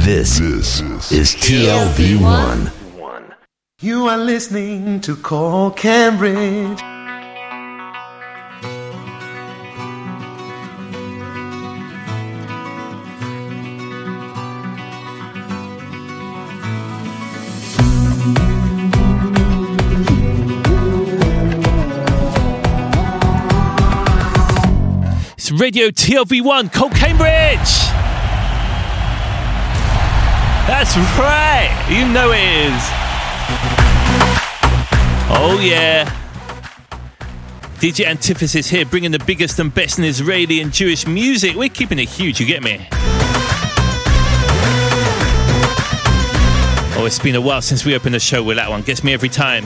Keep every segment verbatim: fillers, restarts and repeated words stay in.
This, this is T L V one. You are listening to Call Cambridge. It's Radio T L V one, Call Cambridge. That's right, you know it is. Oh yeah. D J Antithesis here, bringing the biggest and best in Israeli and Jewish music. We're keeping it huge, you get me? Oh, it's been a while since we opened the show with that one. Gets me every time.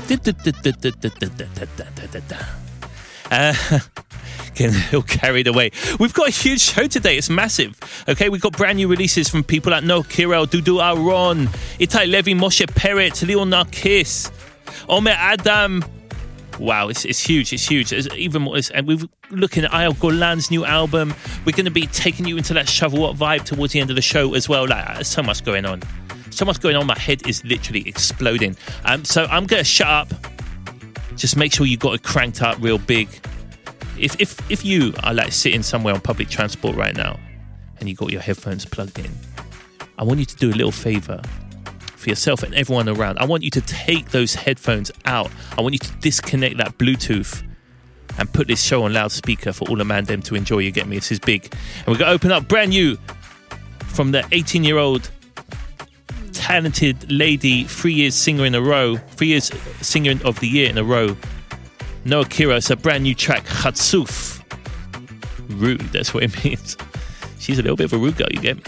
Uh, getting a little carried away. We've got a huge show today. It's massive. Okay, we've got brand new releases from people like Noah Kirel, Dudu Aaron, Itai Levi, Moshe Peretz, Leon Narkis, Omer Adam. Wow, it's, it's huge. It's huge. It's even more. It's, and we're looking at Ayal Golan's new album. We're going to be taking you into that Shavuot vibe towards the end of the show as well. Like, there's so much going on. So much going on. My head is literally exploding. Um, so I'm going to shut up. Just make sure you got it cranked up real big. If if if you are like sitting somewhere on public transport right now and you got your headphones plugged in, I want you to do a little favor for yourself and everyone around. I want you to take those headphones out. I want you to disconnect that Bluetooth and put this show on loudspeaker for all the man them to enjoy. You get me? This is big. And we're going to open up brand new from the eighteen-year-old talented lady, three years singer in a row, three years singer of the year in a row, Noah Kirel. It's a brand new track, Chatzuf. Rude, that's what it means. She's a little bit of a rude girl, you get me?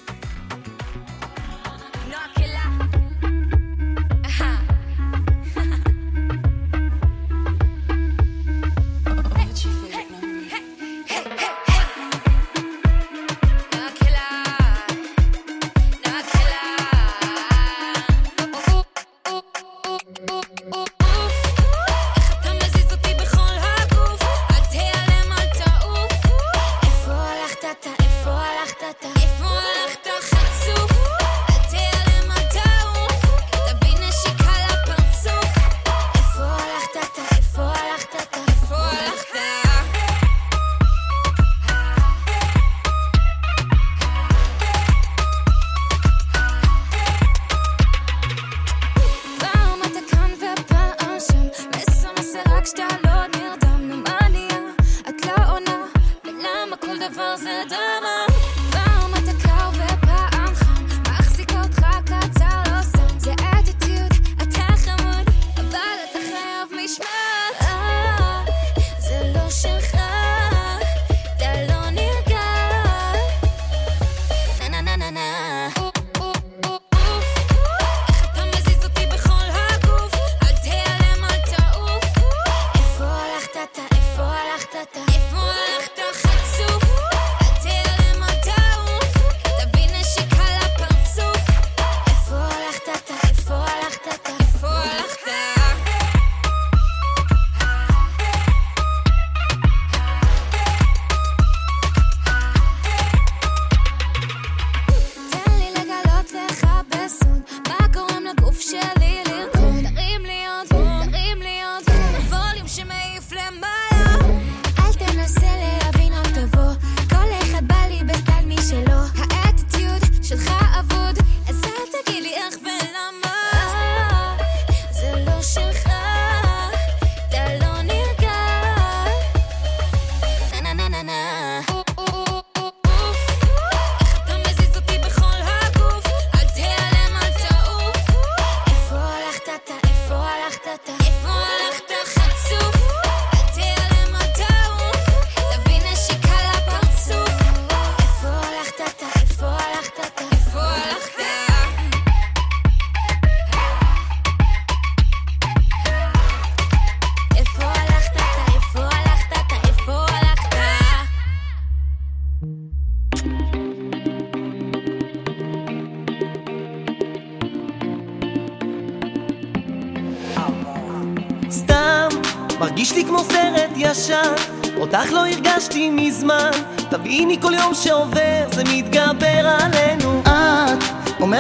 מרגיש לי כמו סרט ישן, אותך לא הרגשתי מזמן, תביני כל יום שעובר זה מתגבר עלינו. את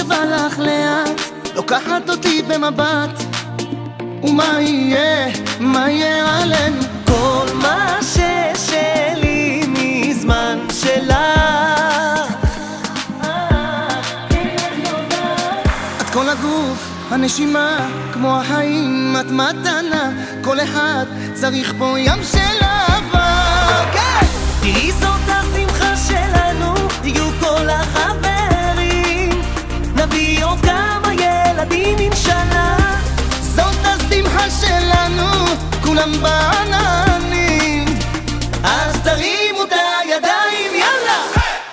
מקשיבה לך לאט, לוקחת אותי במבט, ומה יהיה, מה יהיה עלינו? כל מה ששלי מזמן שלך, את כל הגוף, הנשימה, כמו החיים, את מתנה, כל אחד צריך פה ים של אהבה. תראי זאת השמחה שלנו, הגיעו כל החברים, נביא עוד כמה ילדים אינשאללה. זאת השמחה שלנו, כולם בעננים, אז תרימו את הידיים, יאללה!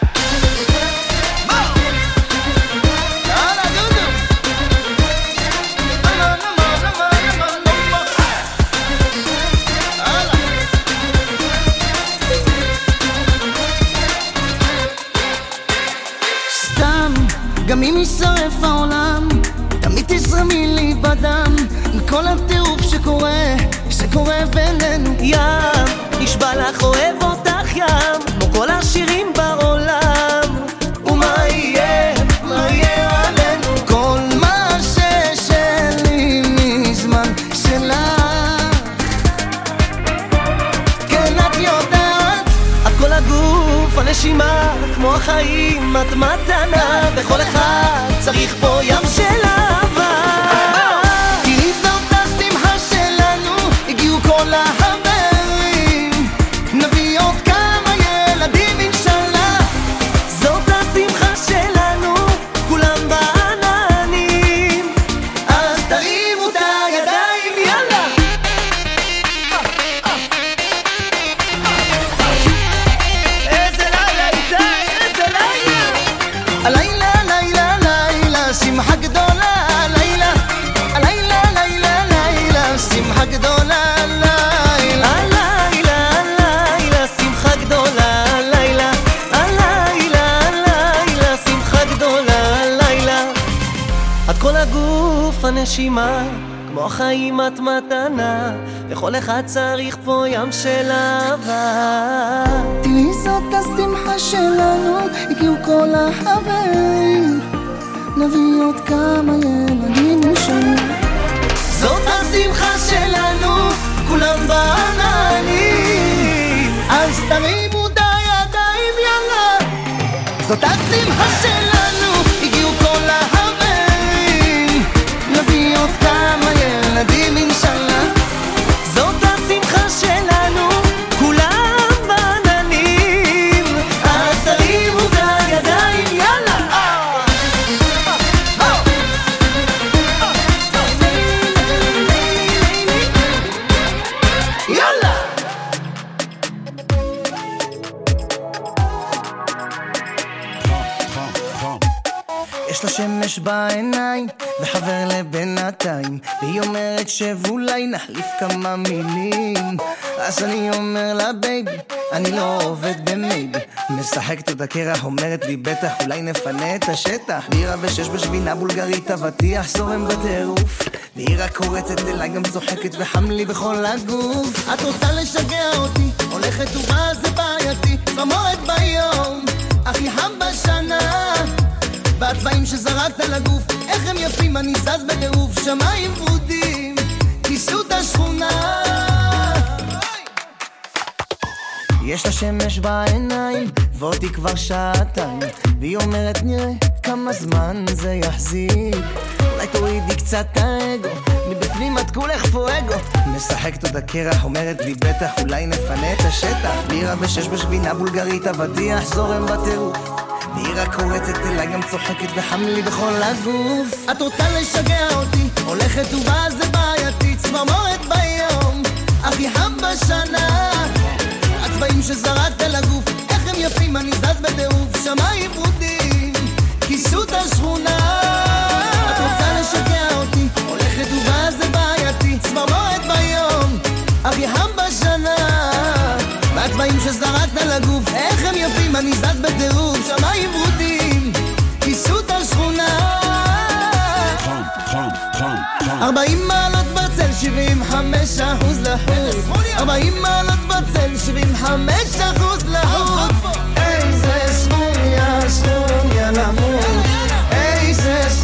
גם אם יישרף העולם, תמיד תזרמי לי בדם, עם כל הטירוף שקורה, שקורה בינינו. ים, נשבע לך אוהב אותך ים, כמו כל השירים בעולם. ומה יהיה, מה יהיה עלינו? כל מה ששלי מזמן שלך, כן את יודעת, את כל הגוף, הנשימה, כמו החיים, את מתנה, וכל אחד צריך פה ים של אהבה. תראי זאת השמחה שלנו, הגיעו כל החברים, נביא עוד כמה ילדים אינשאללה. זאת השמחה שלנו, כולם בעננים, אז תרימו את הידיים, יאללה! איזה לילה איתי, איזה לילה! הלילה, לילה, לילה, שמחה גדולה, לילה, הלילה, לילה, לילה, שמחה גדולה, לילה. הלילה, הלילה, שמחה גדולה, לילה. הלילה, הלילה, שמחה גדולה, לילה. את כל הגוף, הנשימה, כמו החיים את מתנה, וכל אחד צריך פה ים של אהבה. תראי זאת השמחה שלנו, הגיעו כל החברים, נביא עוד כמה ילדים אינשאללה. זאת השמחה שלנו, כולם בעננים, אז תרימו את הידיים, יאללה. זאת השמחה שלנו, הגיעו כל החברים, נביא עוד כמה ילדים אינשאללה. זאת השמחה שלנו, כולם בעננים, אז תרימו את הידיים, יאללה! יאללה! יש לה שמש בעיניים וחבר לבינתיים, והיא אומרת שאולי נחליף כמה מילים. אז אני אומר לה בייבי, אני לא עובד במייבי, משחקת עוד הקרח, אומרת לי בטח אולי נפנה את השטח. בירה בשש בשבינה בולגרית, אבטיח זורם בטירוף, והיא רק קורצת אליי גם צוחקת וחם לי בכל הגוף. את רוצה לשגע אותי, הולכת ובאה זה בעייתי, צמרת ביום הכי חם בשנה, בצבעים שזרקת לגוף, איך הם יפים, אני זז בטירוף, שמיים ורודים, כיסו את השכונה. יש לה שמש בעיניים, ואותי כבר שעתיים, והיא אומרת נראה כמה זמן זה יחזיק, אולי תורידי קצת האגו, מבפנים את כולך פואגו. משחקת עוד הקרח, אומרת לי בטח אולי נפנה את השטח. בירה בשש בשבינה בולגרית, אבטיח זורם בטירוף, והיא רק קורצת אליי גם צוחקת וחם לי בכל הגוף. את רוצה לשגע אותי, הולכת ובאה זה בעייתי, צמרמורת ביום הכי חם בשנה, הצבעים שזרקת לגוף, איך הם יפים, אני זז בטירוף, שמיים ורודים, כיסו את השכונה. את רוצה לשגע אותי, הולכת ובאה זה בעייתי, צמרמורת ביום הכי חם בשנה, והצבעים שזרקת לגוף, איך הם יפים, אני זז בטירוף, שמיים ורודים, כיסו את השכונה. ארבעים מעלות בצל, שבעים וחמש אחוז לחוץ, ארבעים מעלות בצל, שבעים וחמש אחוז לחוץ. איזה סכום יא סכום יא למות, איזה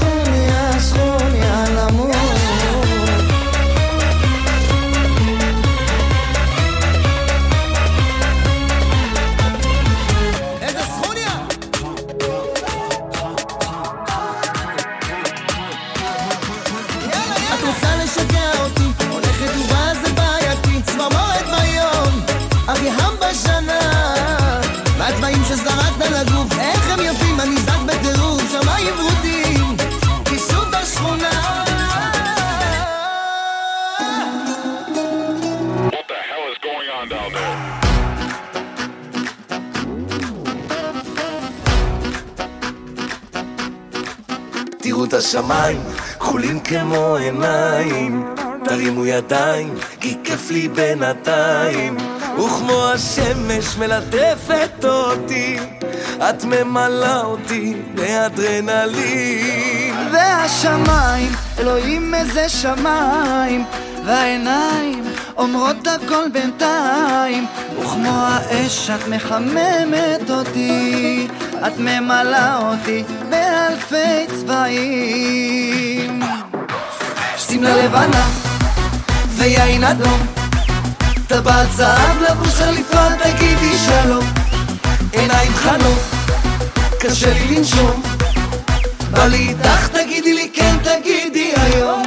תראו את השמיים, כחולים כמו עיניים, תרימו ידיים, כי כיף לי בינתיים, וכמו השמש מלטפת אותי, את ממלאה אותי באדרנלין. והשמיים, אלוהים איזה שמיים, והעיניים אומרות הכל בינתיים, וכמו האש את מחממת אותי, את ממלאה אותי באלפי צבעים. שמלה לבנה ויין אדום, טבעת זהב לבוש חליפה, תגידי שלום. עיניים חנות, קשה לי לנשום, בא לי איתך, תגידי לי כן, תגידי היום.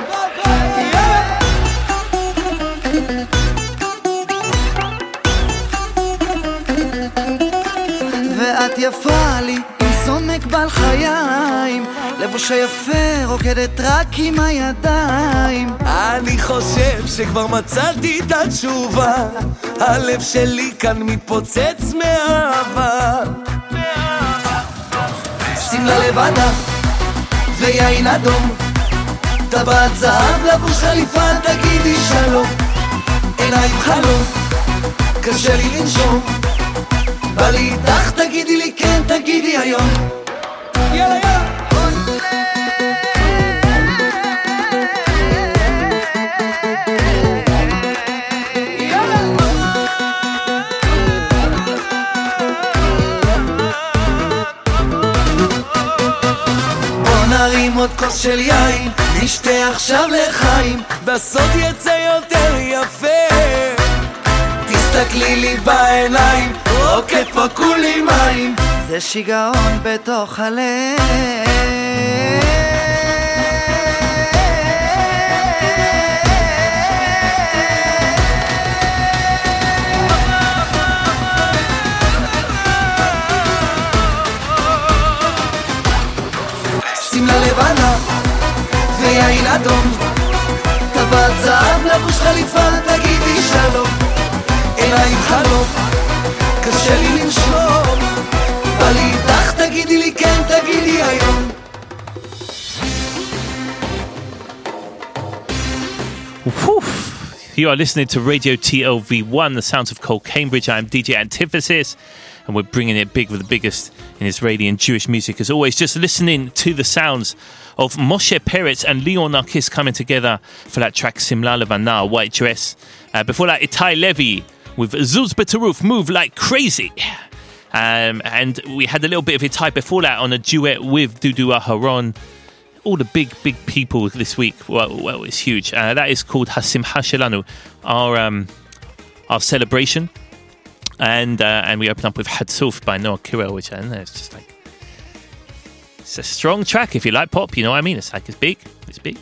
ואת יפה לי עם סומק בעל חיים, לבוש היפה רוקדת רק עם הידיים. אני חושב שכבר מצאתי את התשובה, הלב שלי כאן מתפוצץ מאהבה. שמלה לבנה ויין אדום, טבעת זהב לבוש חליפה, תגידי שלום. עיניים חלום, קשה לי לנשום, בא לי איתך, תגידי לי כן, תגידי היום. יאללה יאללה. נרים עוד כוס של יין, נשתה עכשיו לחיים, בסוד יצא יותר יפה. תסתכלי לי בעיניים, רוקד פה כולי מים, זה שיגעון בתוך הלב. שמלה לבנה ויין אדום, טבעת זהב לבוש חליפה, תגידי שלום. עיניים חלום, קשה לי לנשום, בא לי איתך, תגידי לי כן, תגידי היום. You are listening to Radio T L V one, the sounds of Cole Cambridge. I'm D J Antithesis, and we're bringing it big with the biggest in Israeli and Jewish music. As always, just listening to the sounds of Moshe Peretz and Leon Narkis coming together for that track Simla Levana, White Dress. Uh, before that, Itai Levy with Zuz Betaruf, Move Like Crazy. Um, and we had a little bit of Itai before that on a duet with Dudu Aharon. All the big, big people this week. Well, well it's huge. Uh, that is called Hasimcha Shelanu, our um, our celebration. And uh, and we open up with Hatzuf by Noah Kirel, which I don't know, it's just like, it's a strong track if you like pop, you know what I mean? It's like, it's big, it's big.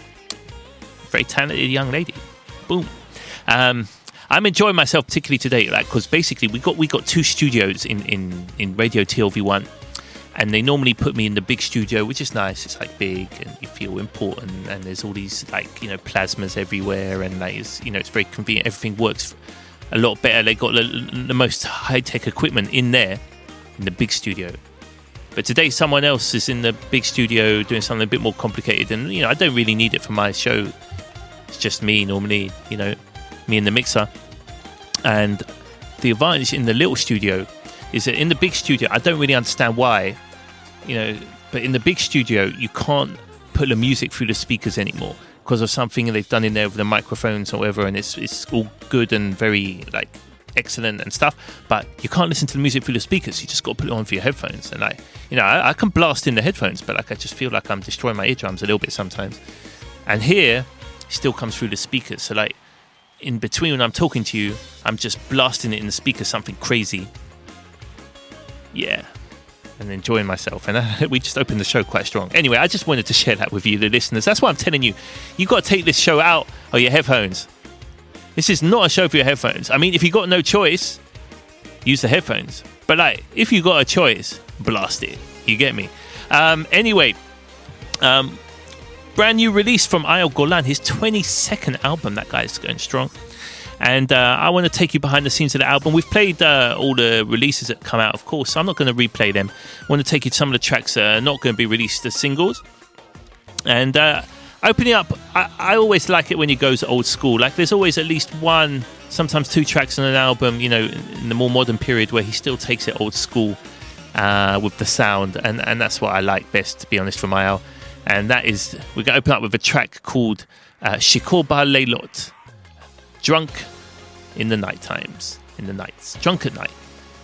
Very talented young lady. Boom. Um, I'm enjoying myself particularly today, like, because basically we got we got two studios in, in, in Radio T L V one. And they normally put me in the big studio, which is nice. It's like big, and you feel important. And there's all these like you know plasmas everywhere, and like it's, you know it's very convenient. Everything works a lot better. They got the, the most high tech equipment in there, in the big studio. But today, someone else is in the big studio doing something a bit more complicated, and you know I don't really need it for my show. It's just me normally, you know, me in the mixer. And the advantage in the little studio is that in the big studio, I don't really understand why. You know, but in the big studio, you can't put the music through the speakers anymore because of something they've done in there with the microphones or whatever, and it's it's all good and very like excellent and stuff. But you can't listen to the music through the speakers. You just got to put it on for your headphones. And like, you know, I, I can blast in the headphones, but like I just feel like I'm destroying my eardrums a little bit sometimes. And here, it still comes through the speakers. So like, in between when I'm talking to you, I'm just blasting it in the speaker, something crazy. Yeah. And enjoying myself. And uh, we just opened the show quite strong. Anyway, I just wanted to share that with you, the listeners. That's why I'm telling you, you got to take this show out of your headphones. This is not a show for your headphones. I mean, if you got no choice, use the headphones. But like, if you got a choice, blast it. You get me? Um, anyway, um, brand new release from Eyal Golan, his twenty-second album. That guy's going strong. And uh, I want to take you behind the scenes of the album. We've played uh, all the releases that come out, of course, so I'm not going to replay them. I want to take you to some of the tracks that are not going to be released as singles. And uh, opening up, I, I always like it when he goes old school. Like there's always at least one, sometimes two tracks on an album, you know, in the more modern period where he still takes it old school uh, with the sound. And, and that's what I like best, to be honest, from Eyal. And that is, we're going to open up with a track called uh, Shikor Ba'Leilot, Drunk in the Night Times, in the nights, drunk at night.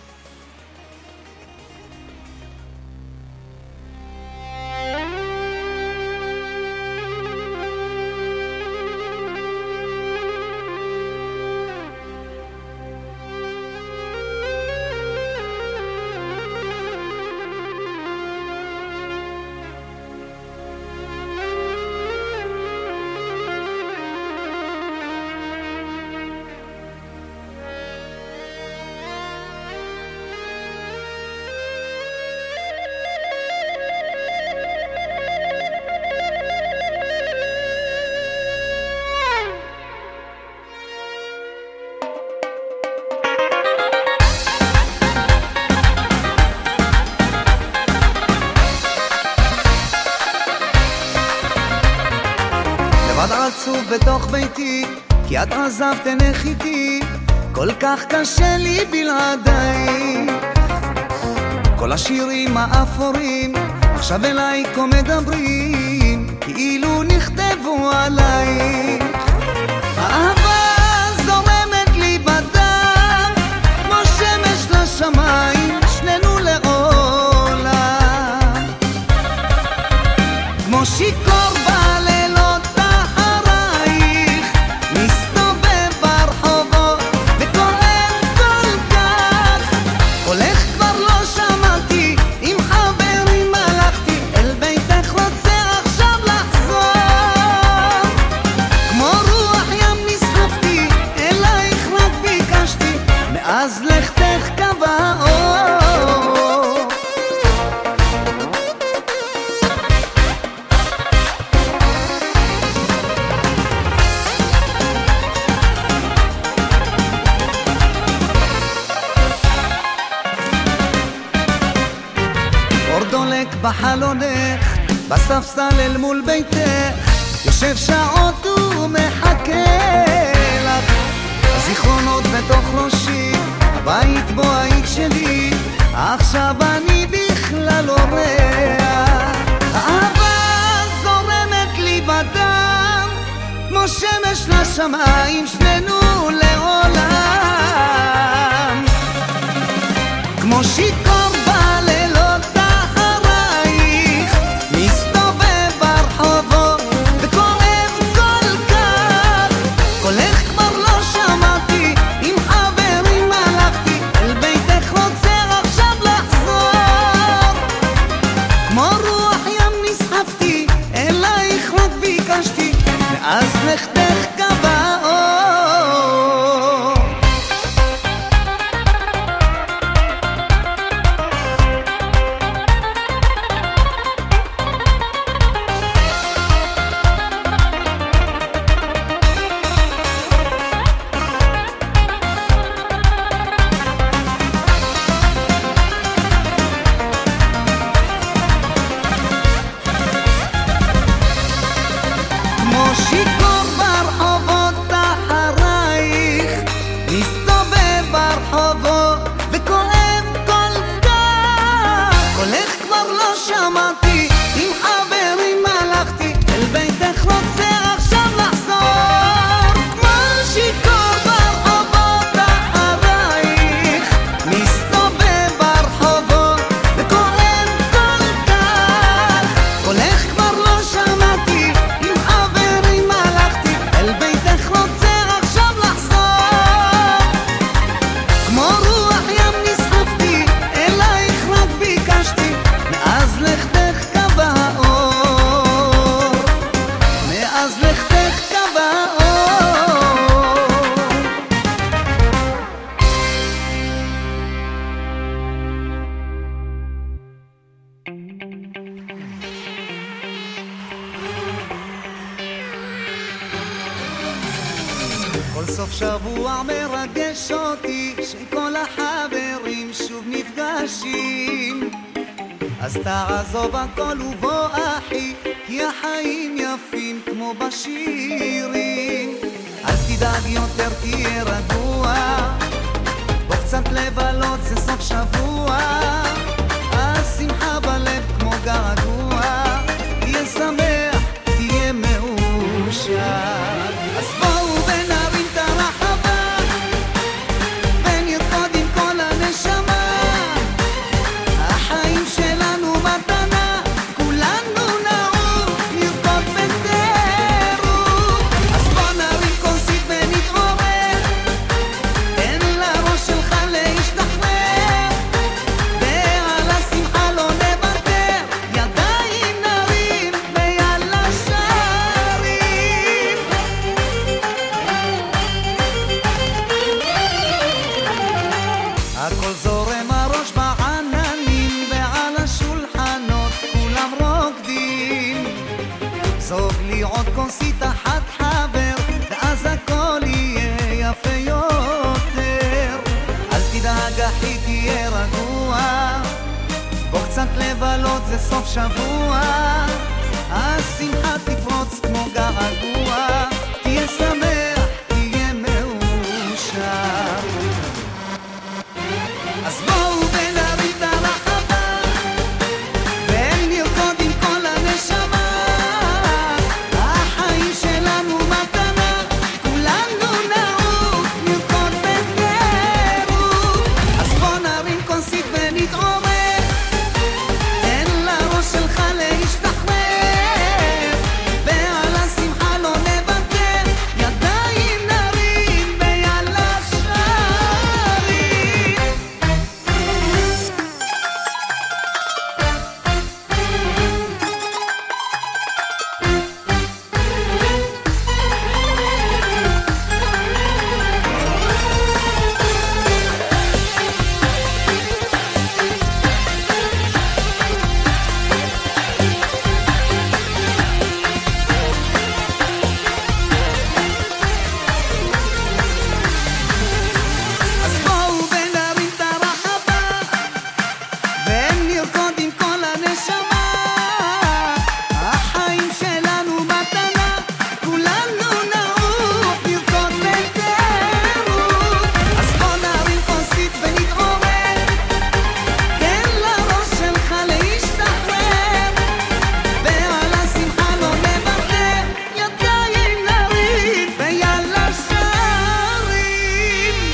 בתוך ביתי, כי את עזבת עינך איתי, כל כך קשה לי בלעדיי. כל השירים האפורים עכשיו אליי כה מדברים, כאילו נכתבו עליי. האהבה זורמת לי בדם, כמו שמש לשמיים, שנינו לעולם. כמו שיקור בלילות אחרייך, מסתובב ברחובות וכואב כל כך. הולך כבר לא שמעתי, עם חברים הלכתי, אל ביתך רוצה עכשיו לחזור. כמו רוח ים נסחפתי, אלייך רק ביקשתי, מאז לכתך קבע אור. בחלונך, בספסל אל מול ביתך, יושב שעות ומחכה לך. הזיכרונות בתוך ראשי, הבית בו היית שלי, עכשיו אני בכלל אורח. האהבה זורמת לי בדם, כמו שמש לשמיים, שנינו לעולם. כמו שיקור בלילות אז לכתך קבע אור. כל סוף שבוע מרגש אותי, שכל החברים שוב נפגשים. אז תעזוב הכל ובוא אחי, כי החיים יפים כמו בשירים. אל תדאג יותר, תהיה רגוע, בוא קצת לבלות, זה סוף שבוע. השמחה בלב כמו געגוע, תהיה שמח, תהיה מאושר. אז בואו ונרים את הרחבה ונרקוד עם כל הנשמה. החיים שלנו מתנה, כולנו נעוף, נרקוד בטירוף. אז בוא נרים כוסית ונתעורר, תן לראש שלך להשתחרר, ועל השמחה לא נוותר, ידיים נרים ויאללה שרים. הכל זורם הראש בעננים, ועל השולחנות כולם רוקדים. זוג לי עוד כוסית אחת חבר, ואז הכל יהיה יפה יותר. אל תדאג אחי, תהיה רגוע, בוא קצת לבלות, זה סוף שבוע. השמחה תפרוץ כמו געגוע, תהיה שמח, תהיה מאושר. אז בואו ונרים את הרחבה ונרקוד עם כל הנשמה. החיים שלנו מתנה, כולנו נעוף, נרקוד בטירוף. אז בוא נרים כוסית ונתעורר, תן לראש שלך להשתחרר, ועל השמחה לא נוותר, ידיים נרים ויאללה שרים. אז בואו ונרים את הרחבה ונרקוד עם כל הנשמה. החיים שלנו מתנה, כולנו נעוף, נרקוד בטירוף. אז בוא נרים כוסית ונתעורר, תן לראש שלך להשתחרר, ועל השמחה לא נוותר, ידיים נרים ויאללה שרים.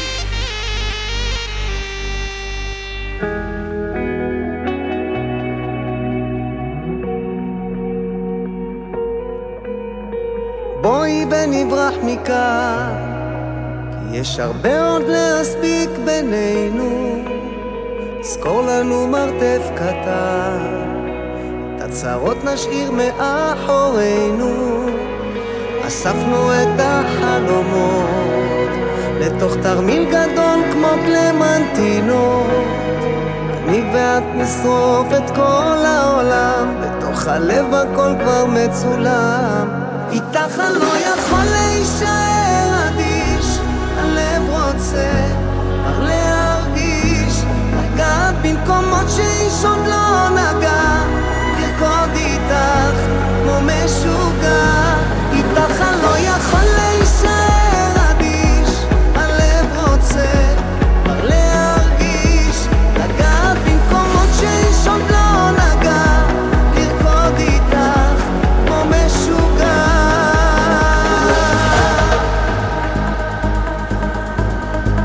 בואי ונברח מכאן, כי יש הרבה עוד להספיק בינינו. זכור לנו מרתף קטן, את הצרות נשאיר מאחורינו. אספנו את החלומות לתוך תרמיל גדול כמו קלמנטינות. אני ואת נשרוף את כל העולם, בתוך הלב הכל כבר מצולם. איתך אני לא יכול להישאר אדיש, הלב רוצה כבר להרגיש, לגעת במקומות שאיש עוד לא נגע, לרקוד איתך כמו משוגע. איתך אני לא יכול להישאר אדיש, הלב רוצה כבר להרגיש, לגעת במקומות שאיש עוד לא נגע, לרקוד איתך כמו משוגע.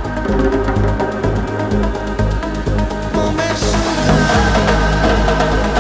כמו משוגע.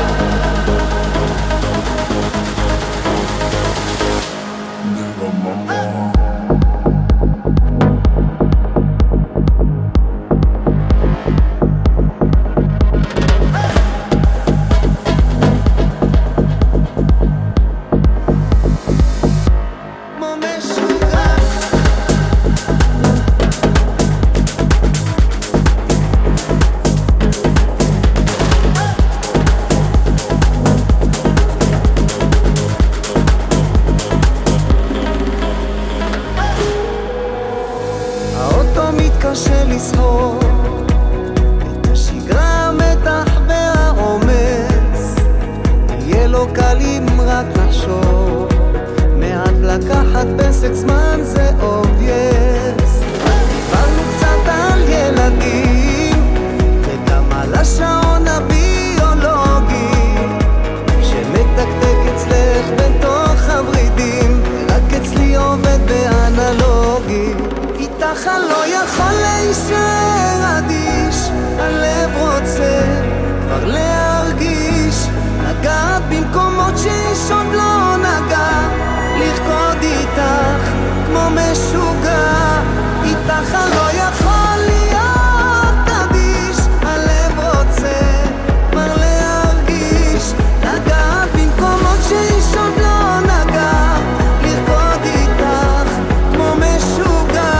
קל אם רק לחשוב מעט לקחת פסק זמן זה obvious דיברנו קצת על ילדים וגם על השעון הביולוגי שמתקתק אצלך בתוך הורידים רק אצלי עובד באנלוגי איתך לא יכול להישאר אדיש הלב רוצה כבר להרגיש לגעת במקומות שאיש עוד לא נגע לרקוד איתך כמו משוגע איתך לא יכול להיות אדיש הלב רוצה כבר להרגיש לגעת במקומות שאיש עוד לא נגע לרקוד איתך כמו משוגע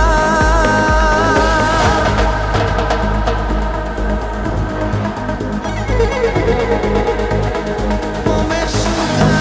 כמו משוגע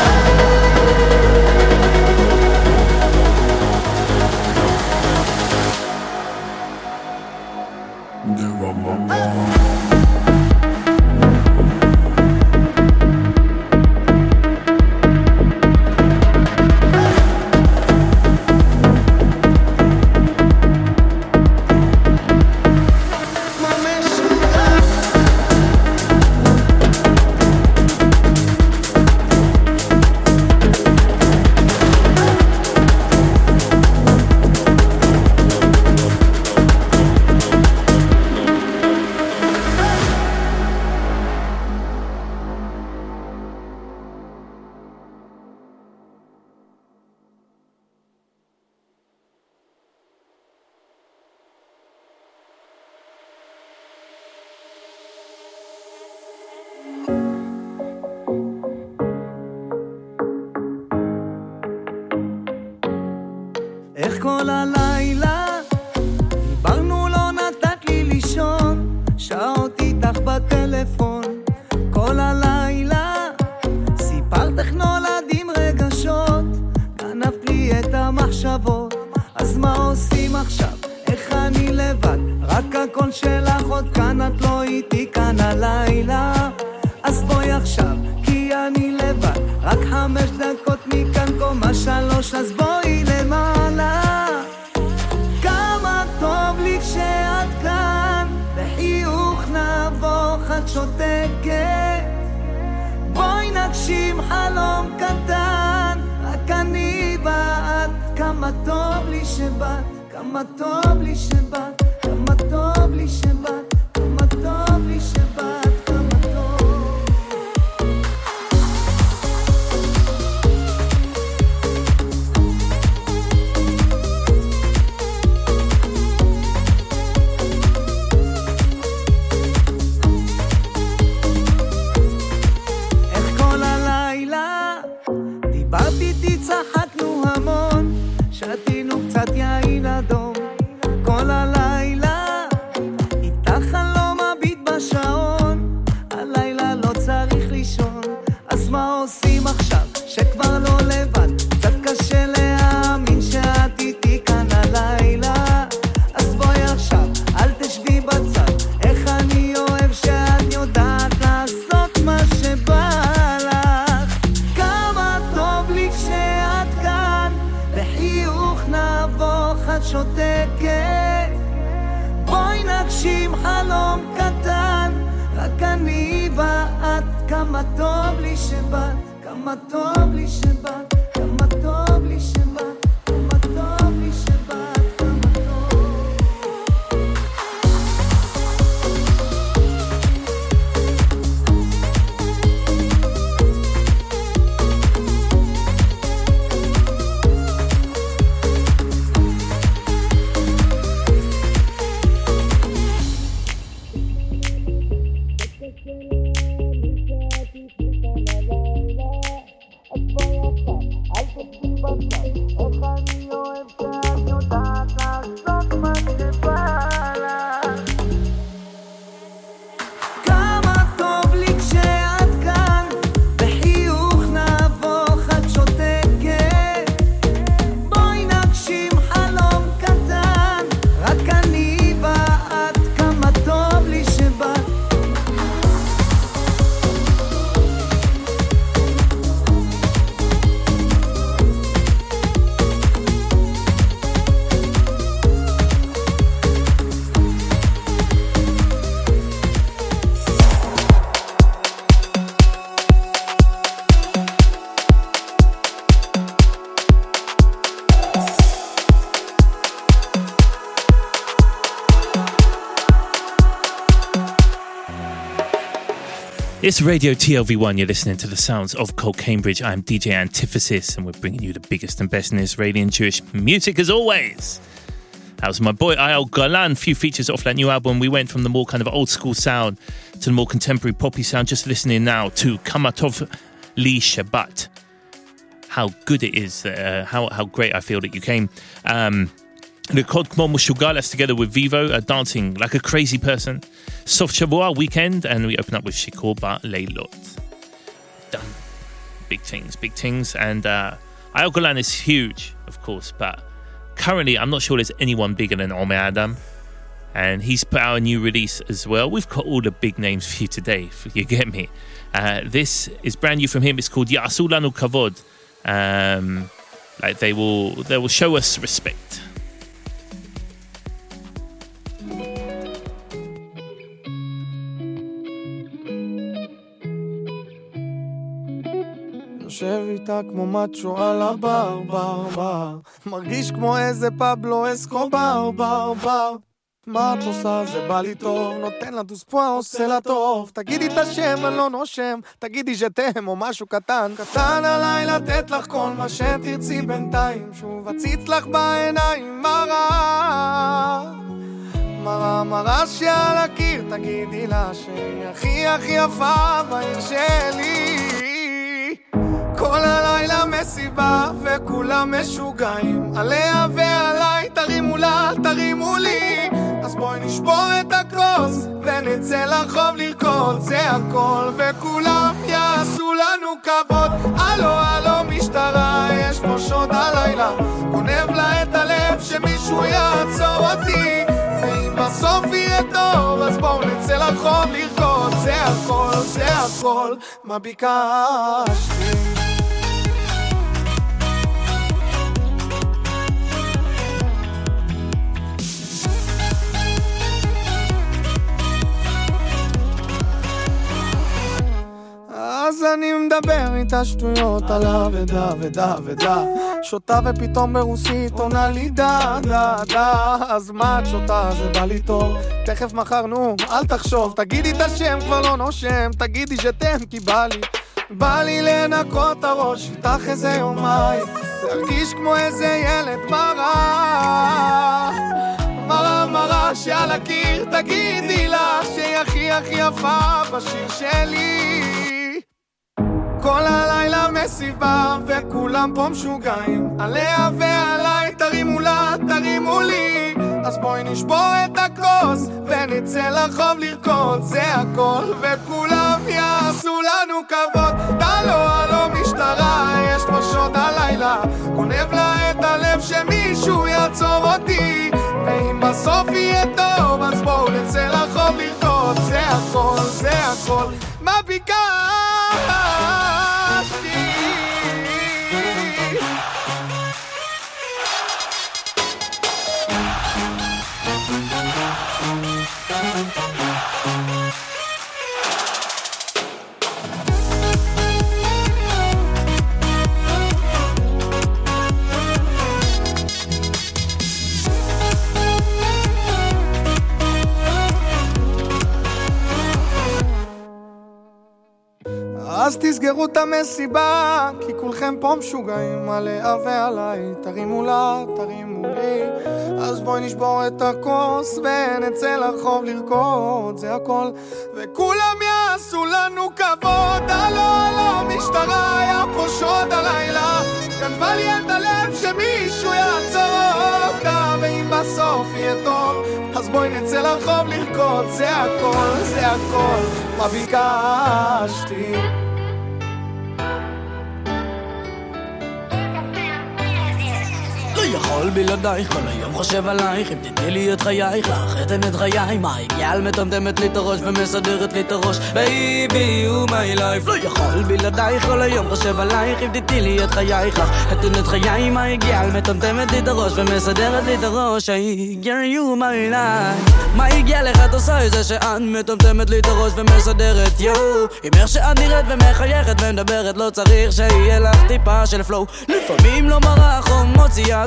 איך כל הלילה דיברנו לא נתת לי לישון שעות איתך בטלפון כל הלילה סיפרת איך נולדים רגשות גנבת לי את המחשבות אז מה עושים עכשיו? איך אני לבד? רק הקול שלך עוד כאן את לא איתי כאן הלילה אז בואי עכשיו כי אני לבד רק חמש דקות מכאן קומה שלוש אז בואי למעלה כמה טוב לי כשאת כאן בחיוך נבוך את שותקת בואי נגשים חלום קטן רק אני ואת כמה טוב לי שבאת כמה טוב לי שבאת כמה טוב לי שבאת כמה טוב לי שבאת כמה טוב צחקנו המון, שתינו קצת יין אדום כל הלילה, איתך אני לא מביט בשעון הלילה לא צריך לישון אז מה עושים עכשיו שכבר לא לבד קצת קשה להאמין שאת איתי כאן הלילה אז בואי עכשיו, אל תשבי בצד איך אני אוהב שאת יודעת לעשות מה שבא לך כמה טוב לי כשאת כאן בחיוך נבוך את שותקת בואי נגשים חלום קטן רק אני ואת כמה טוב לי שבאת כמה טוב לי שבאת כמה טוב לי שבאת כמה טוב לי שבאת כמה טוב Bye. It's Radio T L V one. You're listening to the sounds of Cold Cambridge. I'm D J Antithesis, and we're bringing you the biggest and best in Israeli Jewish music as always. That was my boy Ayal Golan. Few features off that new album. We went from the more kind of old school sound to the more contemporary poppy sound. Just listening now to Kamatov Li Shabbat. How good it is, uh, how how great I feel that you came. Um, The Kod Kmo Mushugal, that's together with Vivo, uh, dancing like a crazy person. Sof Shavua weekend, and we open up with Shikor Ba Leilot. Done. Big things, big things. And uh, Ayal Golan is huge, of course, but currently I'm not sure there's anyone bigger than Omer Adam. And he's put out a new release as well. We've got all the big names for you today, if you get me. Uh, this is brand new from him. It's called Ya'asu Lanu Kavod. Um, like they will, they will show us respect. יושב איתה כמו מצ'ו על הבר, בר, בר מרגיש כמו איזה פבלו אסקובר, בר, בר מה את עושה? זה בא לי טוב נותן לה דוספואה, עושה לה טוב תגידי את השם, אני לא נושם תגידי שתם או משהו קטן קטן עליי לתת לך כל מה שתרצי בינתיים שוב הציץ לך בעיניים מראה מראה, מראה שעל הקיר תגידי לה שהיא הכי הכי יפה בעיר שלי כל הלילה מסיבה וכולם משוגעים עליה ועליי תרימו לה, תרימו לי אז בואי נשבור את הכוס ונצא לרחוב לרקוד זה הכל וכולם יעשו לנו כבוד הלו הלו משטרה יש פה שוד הלילה גונב לה את הלב שמישהו יעצור אותי ואם בסוף יהיה טוב אז בואו נצא לרחוב לרקוד זה הכל, זה הכל מה ביקשתי אז אני מדבר איתה שטויות על אבדה ודה ודה שותה ופתאום ברוסית עונה לי דה דה דה אז מה את שותה? זה בא לי טוב תכף מחר נו אל תחשוב תגידי את השם כבר לא נושם תגידי שתם כי בא לי בא לי לנקות הראש איתך איזה יומיים להרגיש כמו איזה ילד מראה מראה מראה שעל הקיר תגידי לך שהיא הכי הכי יפה בשיר שלי כל הלילה מסיבה וכולם פה משוגעים עליה ועליי תרימו לה, תרימו לי אז בואי נשבור את הכוס ונצא לרחוב לרקוד זה הכל וכולם יעשו לנו כבוד הלו הלו משטרה יש פה שוד הלילה גונב לה את הלב שמישהו יעצור אותי ואם בסוף יהיה טוב אז בואו נצא לרחוב לרקוד זה הכל, זה הכל מה ביקשתי אז תסגרו את המסיבה כי כולכם פה משוגעים עליה ועליי תרימו לה, תרימו לי אז בואי נשבור את הכוס ונצא לרחוב לרקוד זה הכל וכולם יעשו לנו כבוד הלו הלו משטרה היה פה שוד הלילה גנבה לי את הלב שמישהו יעצור אותה ואם בסוף יהיה טוב אז בואי נצא לרחוב לרקוד זה הכל, זה הכל מה ביקשתי יכול בלעדייך כל היום חושב עלייך אם תתני לי את חייך לאחתן את חיי מה הגיעה מטמטמת לי את הראש ומסדרת לי את הראש בייבי הוא my life לא יכול בלעדייך כל היום חושב עלייך אם תתני לי את חייך לאחתן את חיי מה הגיעה מטמטמת לי את הראש ומסדרת לי את הראש הגיעה you my life מה הגיעה לך את עושה את זה שאת מטמטמת לי את הראש ומסדרת יו אם איך שאת נראית ומחייכת ומדברת לא צריך שיהיה לך טיפה של פלואו לפעמים לא מרח או מוציאה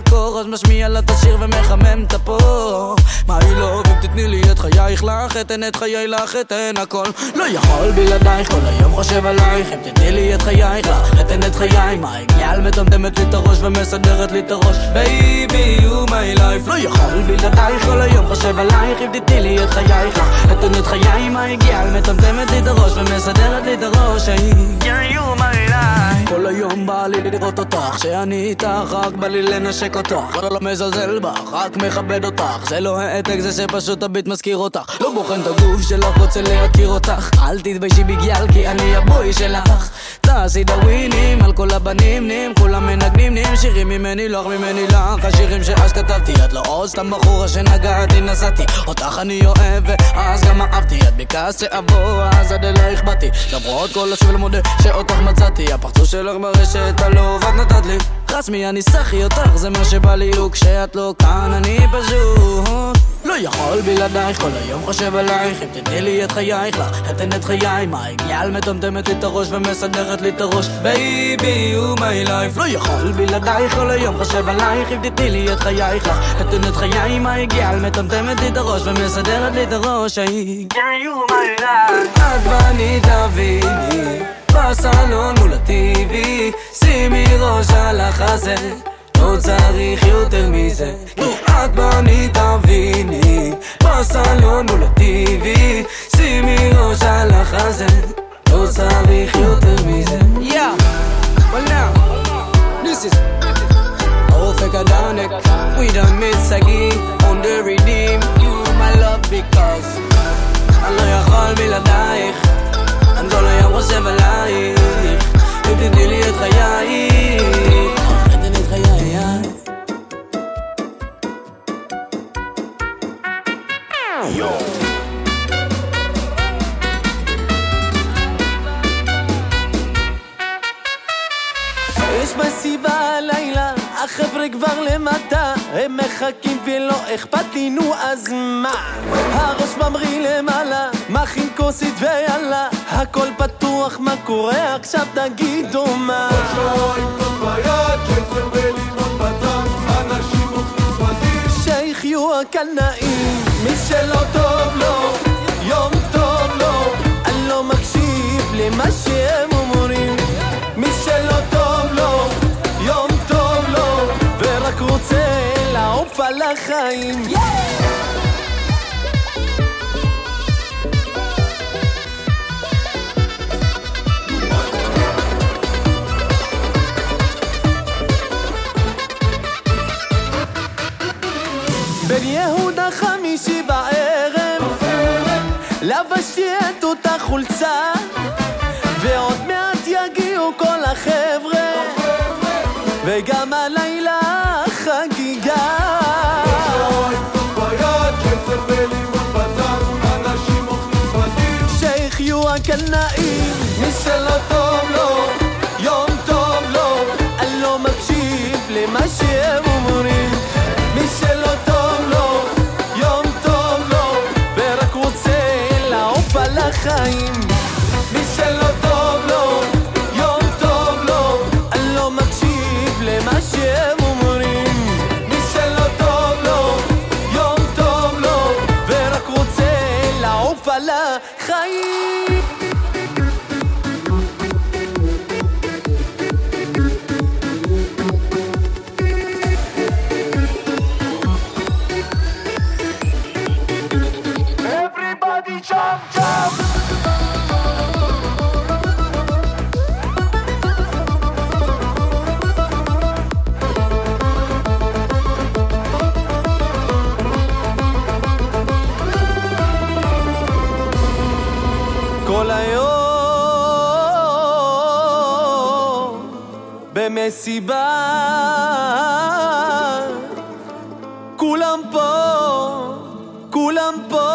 בקור, אז משמיע לה את השיר ומחמם את הפור. מה היא לא, אם תתני לי את חייך לך, אתן את חיי לך, אתן הכל. לא יכול בלעדייך, כל היום חושב עלייך, אם תתני לי את חייך לך, אתן את חיי. מה הגיעה מטמטמת לי את הראש ומסדרת לי את הראש. Baby, you my life. לא יכול בלעדייך, כל היום חושב עלייך, אם תתני לי את חייך לך, אתן את חיי. מה הגיעה מטמטמת לי את הראש ומסדרת לי את הראש. Yeah, you my life. כל היום בא לי לראות אותך, שאני איתך, רק בא לי לנשק אותך. לא מזלזל בך, רק מכבד אותך. זה לא העתק, זה שפשוט הביט מזכיר אותך. לא בוחן את הגוף שלך, רוצה להכיר אותך. אל תתביישי בגלל, כי אני הבוי שלך. תעשי דווינים על כל הבנים נים, כולם מנגנים נים, שירים ממני לך, ממני לך. השירים שאז כתבתי, את לא עוד סתם בחורה שנגעתי, נסעתי אותך אני אוהב, ואז גם אהבתי. את ביקשת שאבוא, אז עד אלייך באתי, למרות כל השביל מודה שאותך מצאתי. הפרצוף שלך ברשת הלא ואת נתת לי רסמי, אני סחי אותך, זה מה שבא לי. וכשאת לא כאן אני פשוט לא יכול בלעדייך, כל היום חושב עלייך, אם תתני לי את חייך לך, אתן את חיי. מה הגיעה מטמטמת לי את הראש ומסדרת לי את הראש. Baby, you my life. לא יכול בלעדייך, כל היום חושב עלייך, אם תתני לי את חייך לך, אתן את חיי. מה הגיעה מטמטמת לי את הראש ומסדרת לי את הראש. Yeah, you my life. את ואני תביני בסלון מול הטיבי, שימי ראש על החזה, לא צריך יותר מזה. את ואני תביני בסלון מול הטיבי, שימי ראש על החזה, לא צריך יותר מזה. Yeah, well now this is אופק הדנק with a מצגי on the redeem. You my love because אני לא יכול בלעדייך, אני כל היום חושב עלייך, אם תתני לי את חייך, אתן את חיי. יש מסיבה הלילה, החבר'ה כבר למטה, הם מחכים ולא אכפת לי, נו אז מה? הראש ממריא למעלה, מכין כוסית ויאללה, הכל פתוח, מה קורה עכשיו תגידו מה? עם כוס ביד, שצר ולימון בצד, אנשים אוכלים ספדים, שיחיו הקנאים, מי שלא טוב לו, יום טוב לו, אני לא מקשיב למה שהם אומרים. מי שלא טוב לו, יום טוב לו, ורק רוצה לעוף על החיים. בן יהודה חמישי בערב, לבשתי את אותה חולצה, ועוד מעט יגיעו כל החבר'ה, וגם הלילה חגיגה. ביד, שצר ולימון בצד, אנשים אוכלים ספדים, שיחיו הקנאים, מי שלא טוב לו, יום טוב לו, אני לא מקשיב למה שהם אומרים. מי שלא טוב לו, יום טוב לו, ורק רוצה לעוף על החיים. מי שלא טוב לו, יום טוב לו, אני לא מקשיב למה שהם אומרים. מי שלא טוב לו, יום טוב לו, ורק רוצה לעוף על החיים. Everybody jump, jump. כל היום במסיבה, כולם פה, כולם פה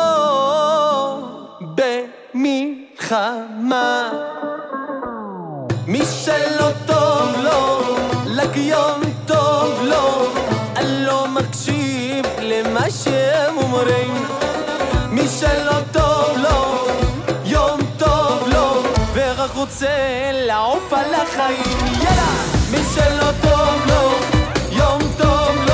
במלחמה. מי שלא טוב לו, רק יום טוב לו, אני לא מקשיב למה שהם אומרים. מי שלא טוב לו, יום טוב לו, ורק רוצה לעוף על החיים. יאללה! מי שלא טוב לו, יום טוב לו,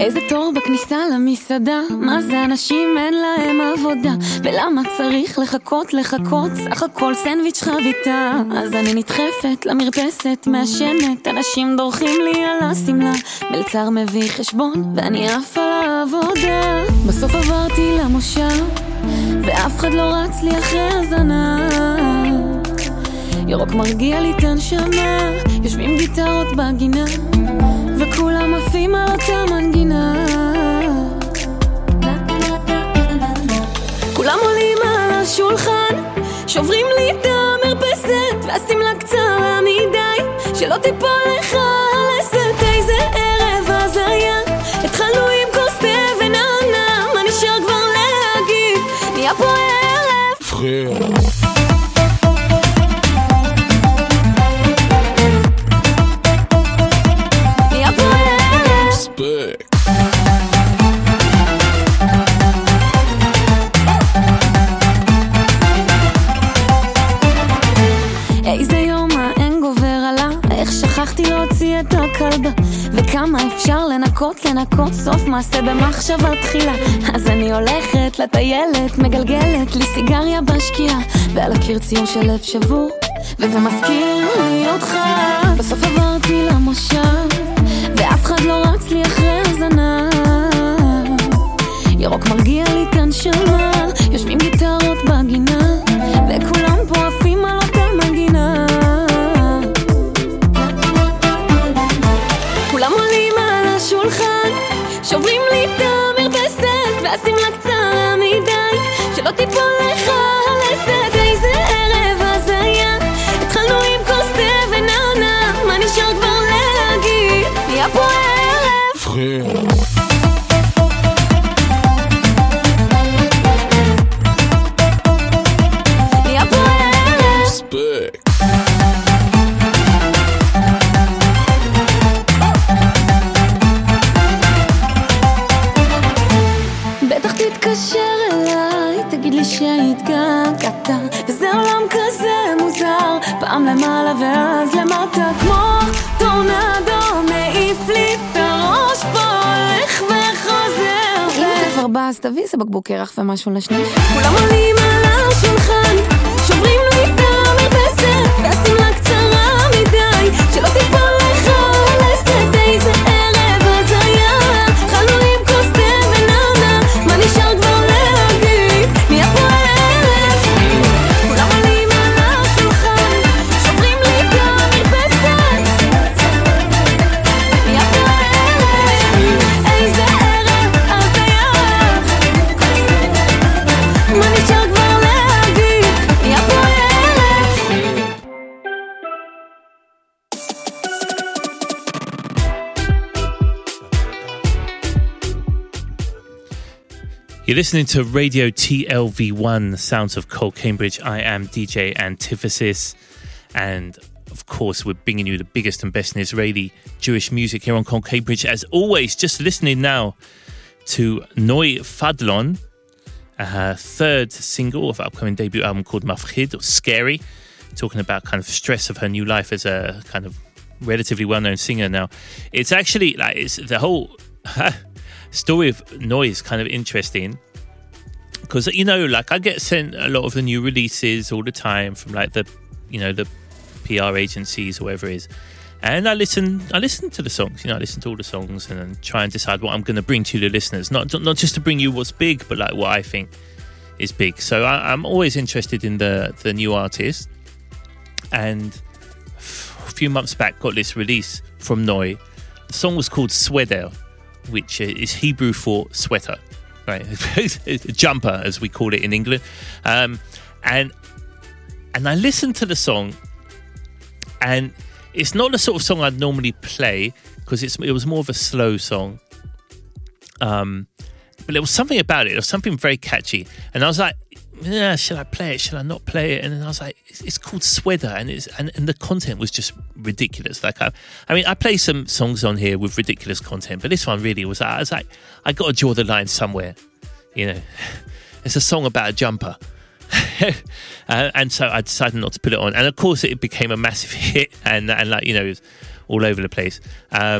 איזה תור בכניסה למסעדה, מה זה אנשים אין להם עבודה, ולמה צריך לחכות לחכות, סך הכל סנדוויץ' חביתה. אז אני נדחפת למרפסת, מעשנת, אנשים דורכים לי על הסמלה, מלצר מביא חשבון ואני עף על העבודה. בסוף עברתי למושב ואף אחד לא רץ לי אחרי הזנה, ירוק מרגיע לי את הנשמה, יושבים גיטרות בגינה וכולם עפים על אותה מנגינה. כולם עולים על השולחן, שוברים לי את המרפסת, והשמלה קצרה מדי שלא תיפול לך הלסת. איזה ערב הזיה, התחלנו עם כוס תה ונענה, מה נשאר כבר להגיד, נהיה פה ערב פחיר. איזה יום האין גובר עלה, איך שכחתי להוציא את הכלבה, וכמה אפשר לנקות לנקות, סוף מעשה במחשבה תחילה. אז אני הולכת לטיילת, מגלגלת לי סיגריה בשקיעה, ועל הקיר ציור של לב שבור, וזה מזכיר לי אותך. בסוף עברתי למושב ואף אחד לא רץ לי אחרי הזנה, ירוק מרגיע לי את הנשמה, יושבים גיטרות בגינה וכולם פה עפים על אותה מנגינה. כולם עולים על השולחן, שוברים לי את המרפסת, והשמלה קצרה מדי שלא תיפול לך הלסת. איזה ערב הזיה, התחלנו עם כוס תה ונענה, מה נשאר כבר להגיד, נהיה פה ערב פחיר. בטח תתקשר אליי, תגיד לי שהתגעגעת, וזה עולם כזה מוזר, פעם למעלה ואז למטה, כמו טורנדו מעיף לי את הראש פה, הולך וחוזר. אם אתה כבר בא אז תביא איזה בקבוק קרח ומשהו לשניש. כולם עולים על השולחן, שוברים לי את המרפסת, והשמלה קצרה מדי שלא תיפול לך הלסת. איזה ערב הזיה, התחלנו עם כוס תה ונענה, מה נשאר כבר להגיד, נהיה פה ערב. כולם עולים על השולחן, שוברים לי את המרפסת, נהיה פה ערב. איזה ערב הזיה, מה נשאר כבר להגיד, נהיה פה ערב. You're listening to Radio T L V one, the sounds of Cole Cambridge. I am D J Antithesis, and of course we're bringing you the biggest and best in Israeli Jewish music here on Cole Cambridge. As always, just listening now to Noi Fadlon, her third single of her upcoming debut album called Mafchid, or Scary, talking about kind of stress of her new life as a kind of relatively well-known singer now. It's actually like it's the whole story of Noi is kind of interesting because, you know, like I get sent a lot of the new releases all the time from like the, you know, the P R agencies or whatever it is, and I listen I listen to the songs, you know, I listen to all the songs and then try and decide what I'm going to bring to the listeners, not not just to bring you what's big, but like what I think is big. So I, I'm always interested in the the new artist, and a few months back got this release from Noi. The song was called Sweder, which is Hebrew for sweater, right? Jumper, as we call it in England. Um, and and I listened to the song, and it's not the sort of song I'd normally play because it's it was more of a slow song. Um, but there was something about it. There was something very catchy, and I was like, yeah, should I play it? Should I not play it? And then I was like, it's, it's called Sweder, and it's and, and the content was just ridiculous. Like, I, I mean, I play some songs on here with ridiculous content, but this one really was. I was like, I got to draw the line somewhere, you know. It's a song about a jumper, uh, and so I decided not to put it on. And of course, it became a massive hit, and and like you know, it was all over the place. Um,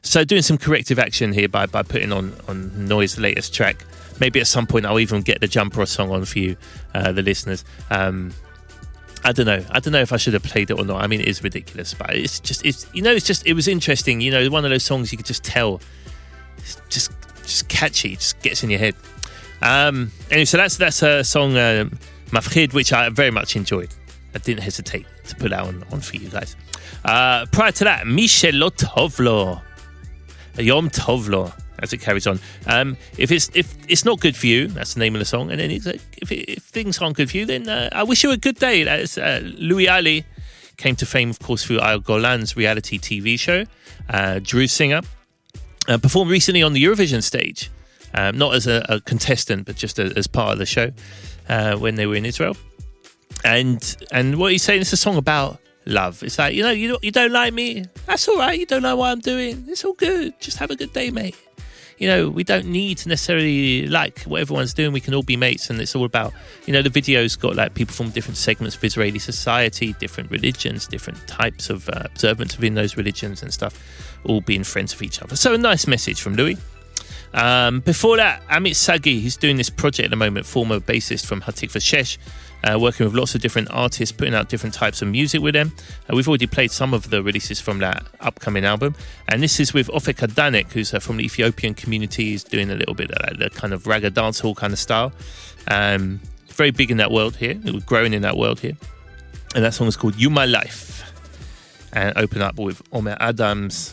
So doing some corrective action here by, by putting on, on Noi's latest track. Maybe at some point I'll even get the Jump Ross song on for you, uh, the listeners. Um, I don't know. I don't know if I should have played it or not. I mean, it is ridiculous, but it's just, it's you know, it's just, it was interesting. You know, one of those songs you could just tell, it's just, just catchy, just gets in your head. Um, anyway, so that's that's a song, uh, Mafkhid, which I very much enjoyed. I didn't hesitate to put that on, on for you guys. Uh, prior to that, Mishelo Tovlo, Yom Tovlo, as it carries on. Um, if it's if it's not good for you, that's the name of the song. And then it's like, if, it, if things aren't good for you, then uh, I wish you a good day. That's uh, Louis Ali came to fame, of course, through Al Golan's reality T V show, uh, Drew Singer. Uh, performed recently on the Eurovision stage, um, not as a, a contestant, but just a, as part of the show uh, when they were in Israel. And and what he's saying, it's a song about love. It's like, you know, you don't, you don't like me? That's all right. You don't know what I'm doing? It's all good. Just have a good day, mate. You know, we don't need to necessarily like what everyone's doing. We can all be mates, and it's all about, you know, the video's got like people from different segments of Israeli society, different religions, different types of uh, observance within those religions and stuff, all being friends of each other. So a nice message from Louis. Um, before that, Amit Sagi, he's doing this project at the moment, former bassist from Hatikva Shesh, uh, working with lots of different artists, putting out different types of music with them. Uh, we've already played some of the releases from that upcoming album. And this is with Ofek Adanek, who's uh, from the Ethiopian community. He's doing a little bit of like, the kind of raga dancehall kind of style. Um, very big in that world here. We're growing in that world here. And that song is called You My Life. And open up with Omer Adams,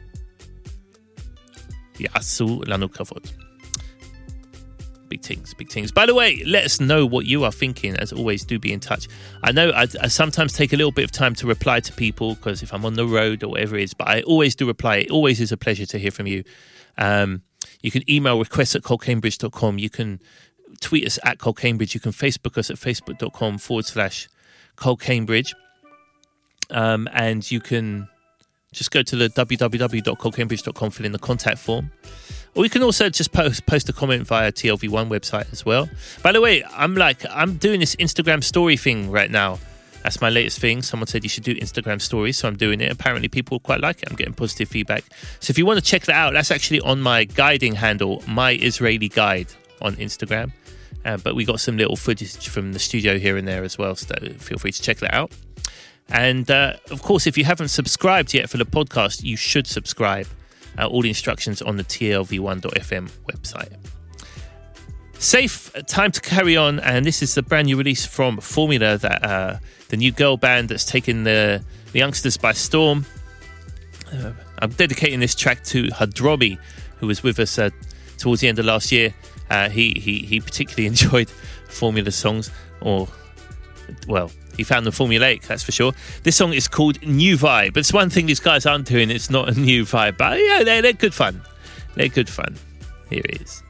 Yasu Lanu Kavod. Big things, big things. By the way, let us know what you are thinking. As always, do be in touch. I know I, I sometimes take a little bit of time to reply to people because if I'm on the road or whatever it is, but I always do reply. It always is a pleasure to hear from you. Um, you can email requests at colcambridge dot com. You can tweet us at colcambridge. You can Facebook us at facebook.com forward slash colcambridge. Um, and you can just go to the w w w dot colcambridge dot com, fill in the contact form. Or you can also just post post a comment via T L V one website as well. By the way, I'm like, I'm doing this Instagram story thing right now. That's my latest thing. Someone said you should do Instagram stories, so I'm doing it. Apparently people quite like it. I'm getting positive feedback. So if you want to check that out, that's actually on my guiding handle, My Israeli Guide on Instagram. Uh, but we got some little footage from the studio here and there as well, so feel free to check that out. And uh, of course, if you haven't subscribed yet for the podcast, you should subscribe. Uh, all the instructions on the T L V one dot f m website. Safe, time to carry on, and this is the brand new release from Formula, that uh, the new girl band that's taken the, the youngsters by storm. Uh, I'm dedicating this track to Hadrobi, who was with us uh, towards the end of last year. Uh, he, he he particularly enjoyed Formula songs, or well, he found them formulaic, that's for sure. This song is called New Vibe. It's one thing these guys aren't doing, it's not a new vibe, but yeah, they're, they're good fun. They're good fun. Here it is.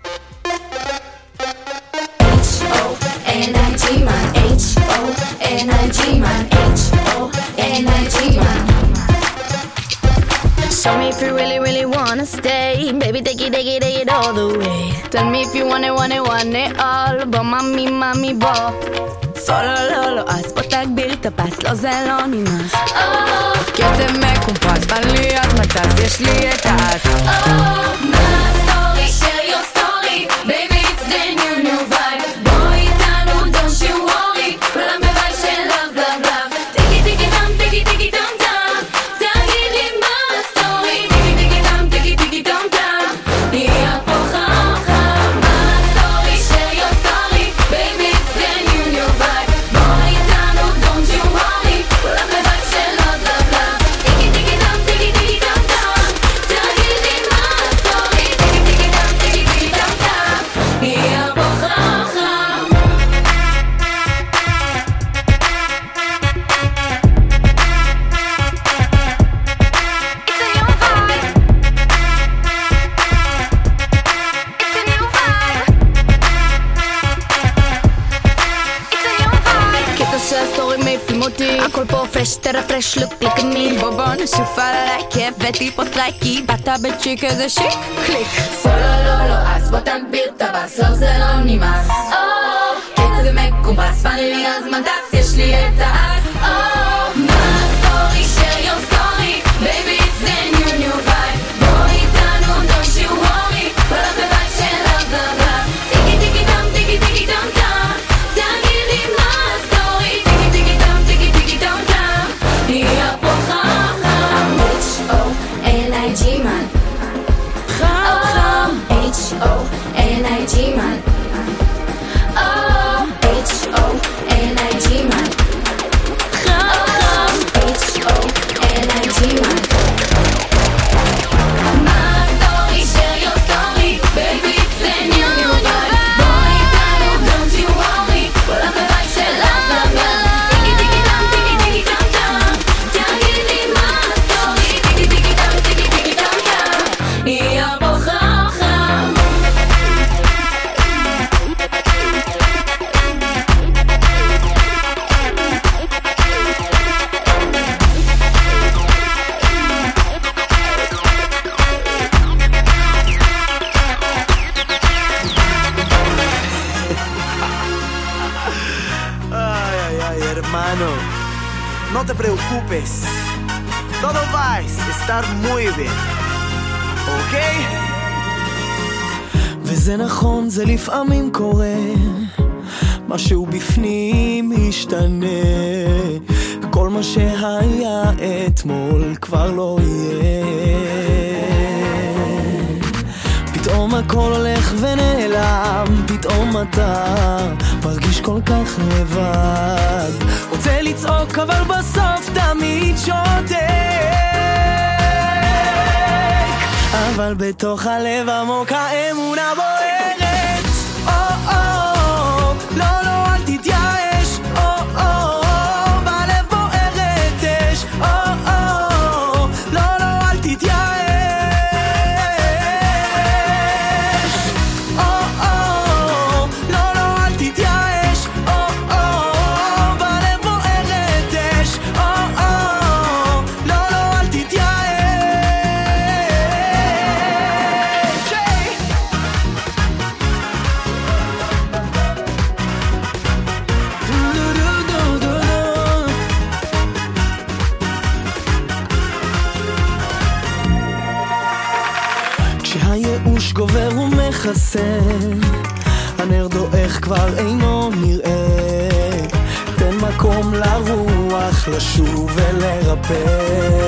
H O N I G man, H O N I G man, H O N I G man. Show me if you really, really wanna stay. Baby, take it, take it, take it all the way. Tell me if you want it, want it, want it all. But mommy, mommy, ball. סולו לא לא אז בוא תגביר את הפס לא זה לא נמאס קצב מקומפס בא לי אז מטס יש לי את האס מה הסטורי share your story baby it's the new new vibe בוא איתנו don't you worry כולם בבית של love love love תיקי תיקי דם תיקי תיקי דם דם תגיד לי מה הסטורי תיקי תיקי דם תיקי תיקי דם דם נהיה פה חם חם מה הסטורי share your story baby it's the new new vibe הכל פה פרש, תרפרש, לוק לקמי בוא בוא נשוף על הרכב וטיפות טרייקי באת בצ'יק איזה שיק קליק סולו לא לא אז בוא תגביר את הבאס לא זה לא נמאס קצב מקובס פני לי אז מנדס יש לי את האס מה הסטורי share your story baby it's the new new vibe hermano. No te preocupes. Todo va a estar muy bien. אוקיי? וזה נכון, זה לפעמים קורה, משהו בפנים משתנה, כל מה שהיה אתמול כבר לא יהיה. פתאום הכל הולך ונעלם, פתאום אתה מרגיש כל כך לבד, רוצה לצעוק אבל בסוף תמיד שותק, אבל בתוך הלב עמוק האמונה בוערת. או או לא לא אל תתייאש, או או בלב בוערת אש, או או לא לא אל תתייאש, או או לא לא אל תתייאש, או או בלב בוערת אש, או או לא לא אל תתייאש. כשהייאוש גובר ומחסן, הנר דועך כבר אינו נראה, תן מקום לרוח לשוב ולרפא.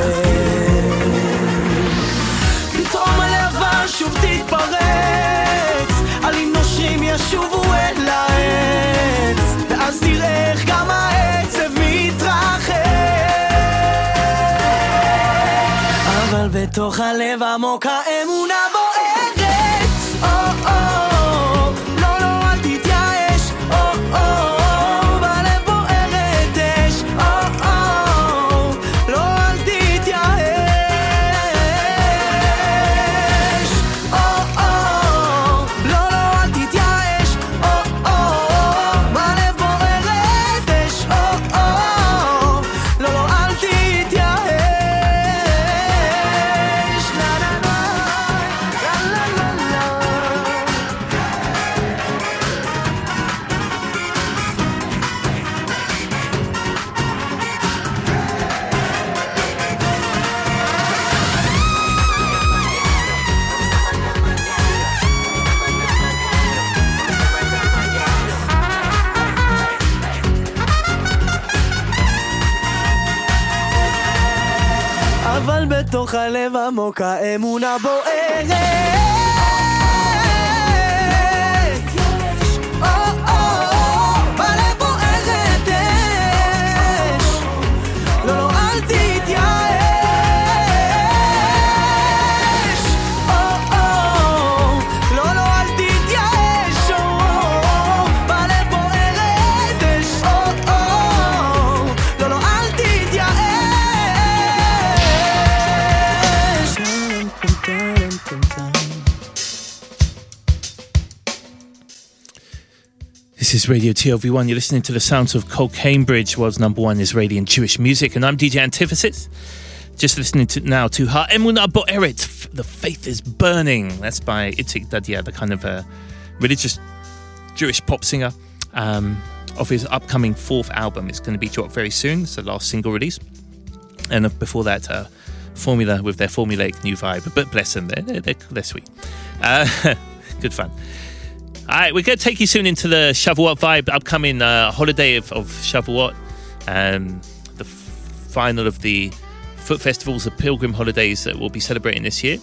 פתאום הלבה שוב תתפרץ, עלים נושרים ישובו אל העץ, ואז תראה איך גם העצב מתרחק, אבל בתוך הלב עמוק האמונה בוערת. או או לא לא אל תתייאש, או או בלב בוערת אש, או או לא אל תתייאש, או או לא לא אל תתייאש, או או בלב בוערת אש, או או לא לא אל תתייאש. אבל בתוך הלב עמוק האמונה בוערת. This is Radio T L V one. You're listening to the sounds of Cocaine Bridge, world's number one Israeli and Jewish music. And I'm D J Antithesis. Just listening to now to Ha'emunah Bo'eret, The Faith is Burning. That's by Itzik Dadia, the kind of uh, religious Jewish pop singer. Um, of his upcoming fourth album. It's going to be dropped very soon. It's the last single release. And before that, uh, Formula with their formulaic new vibe. But bless them, they're, they're, they're sweet. Uh, good fun. All right, we're going to take you soon into the Shavuot vibe, upcoming uh, holiday of, of Shavuot, um, the f- final of the foot festivals, the pilgrim holidays that we'll be celebrating this year.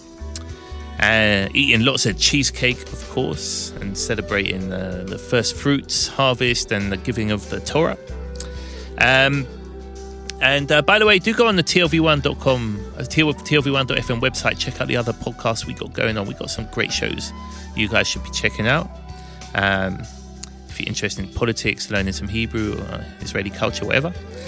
Uh, eating lots of cheesecake, of course, and celebrating uh, the first fruits harvest and the giving of the Torah. Um, and uh, by the way, do go on the T L V one dot com, uh, T L V one dot F M website, check out the other podcasts we got going on. We got some great shows you guys should be checking out. Um, if you're interested in politics, learning some Hebrew or uh, Israeli culture, whatever.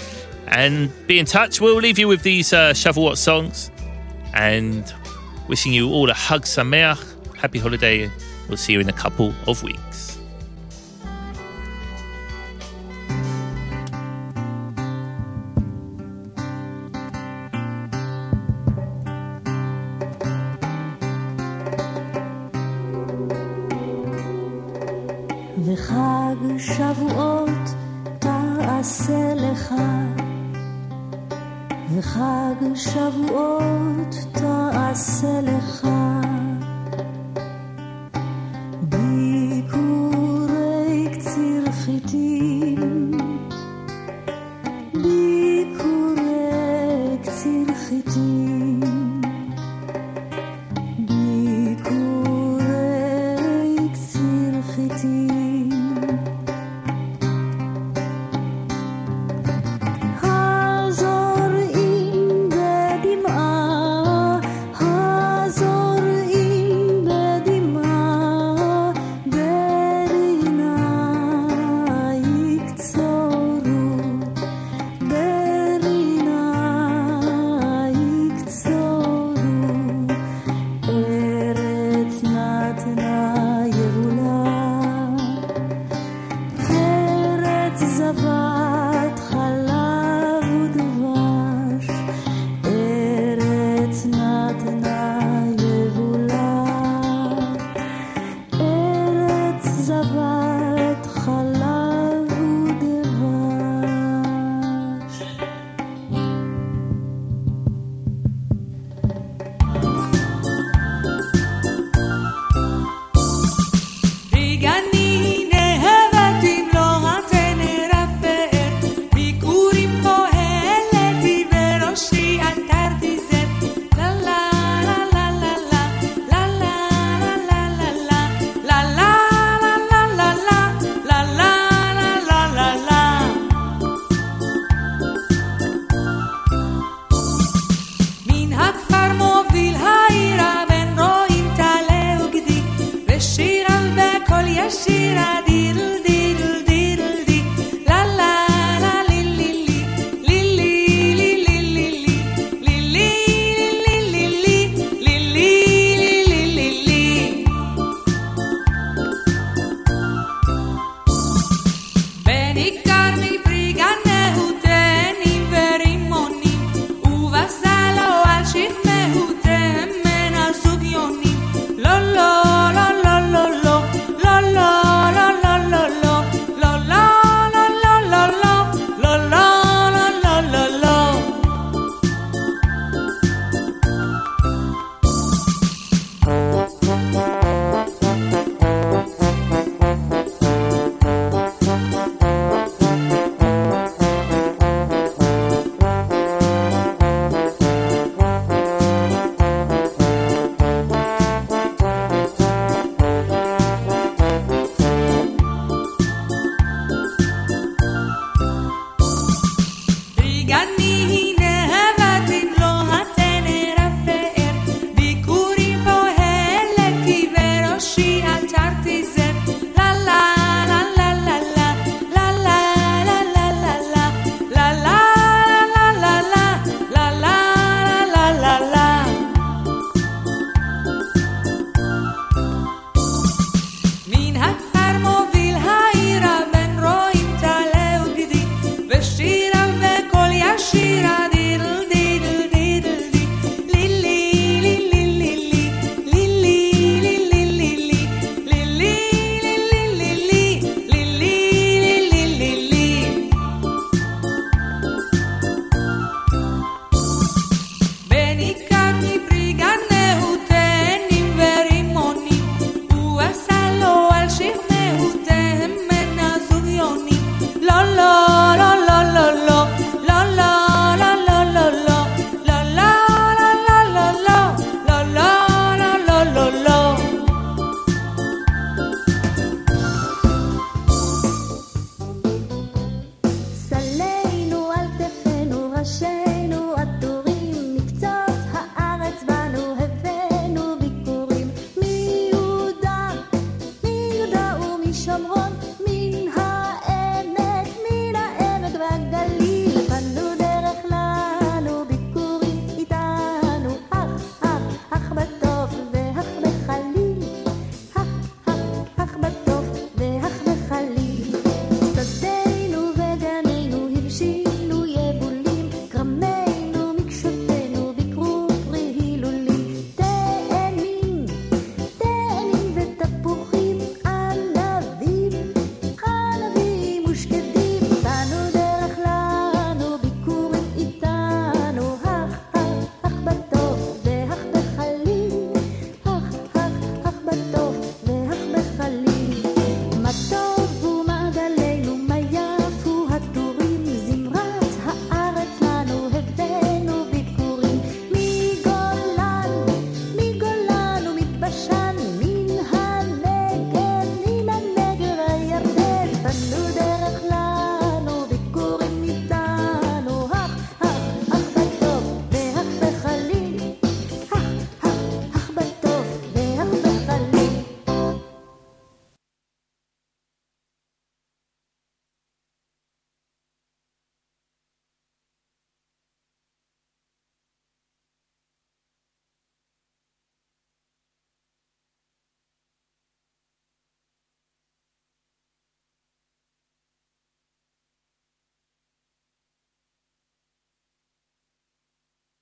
And be in touch. We'll leave you with these uh, Shavuot songs. And wishing you all a Hag Sameach, happy holiday. We'll see you in a couple of weeks. וחג שבועות תעשה תעשה לך, וחג שבועות תעשה לך, ביקורי קציר חיטים,